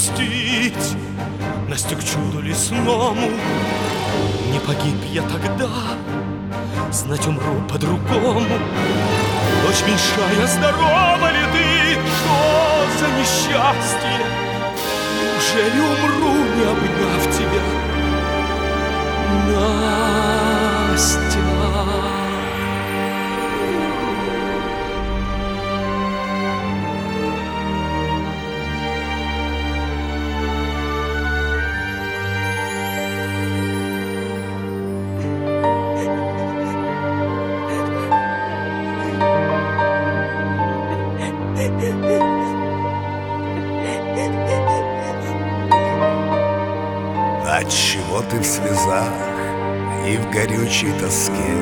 допустить настиг чуду лесному. Не погиб я тогда, знать умру по-другому. Дочь меньшая, здорова ли ты? Что за несчастье? Неужели умру, не обняв тебя, Настя? Отчего ты в слезах и в горючей тоске?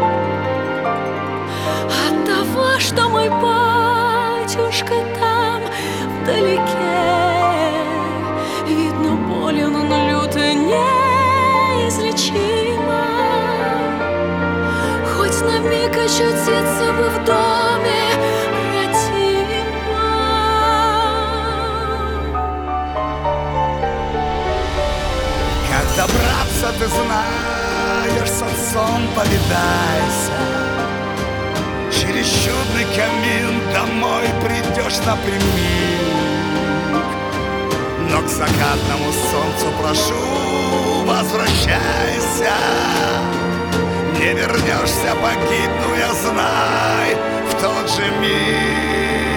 От того, что мой батюшка там вдалеке, видно, болен он люто, неизлечимо. Хоть на миг очутиться бы в доме родимом. Как добраться, ты знаешь, с отцом повидайся. Через чудный камин домой придешь напрямик. Но к закатному солнцу прошу, возвращайся. Не вернешься, погибну, я знай, в тот же миг.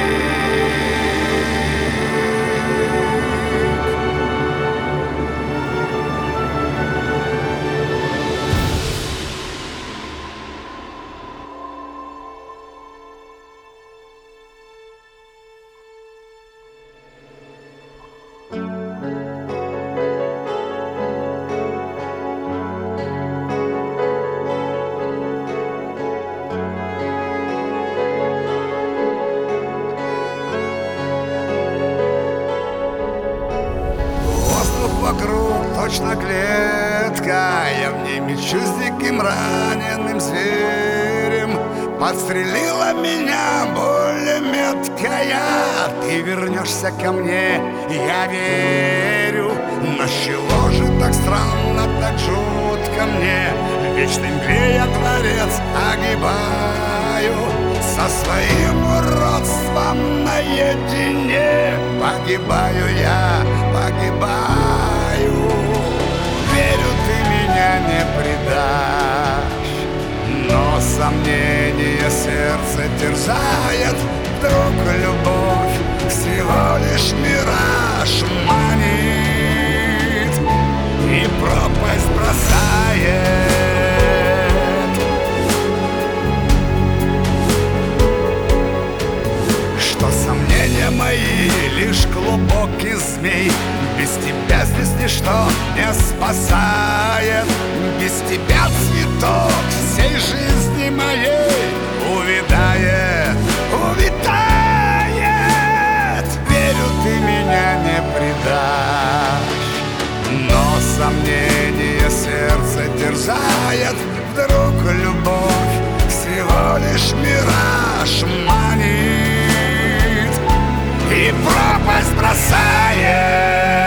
Вокруг точно клетка, я в ней мечусь диким раненым зверем. Подстрелила меня более меткая. Ты вернешься ко мне, я верю. Но с чего же так странно, так жутко мне? В вечной мгле я дворец огибаю, со своим уродством наедине. Погибаю я, погибаю. Верю, ты меня не предашь, но сомнение сердце терзает. Вдруг любовь всего лишь мираж манит и пропасть бросает. Что сомнения мои лишь глубокий змей. Без тебя здесь ничто не спасает. Без тебя цветок всей жизни моей увядает, увядает. Верю, ты меня не предашь, но сомнение сердце терзает. Вдруг любовь всего лишь мираж манит и пропасть бросает.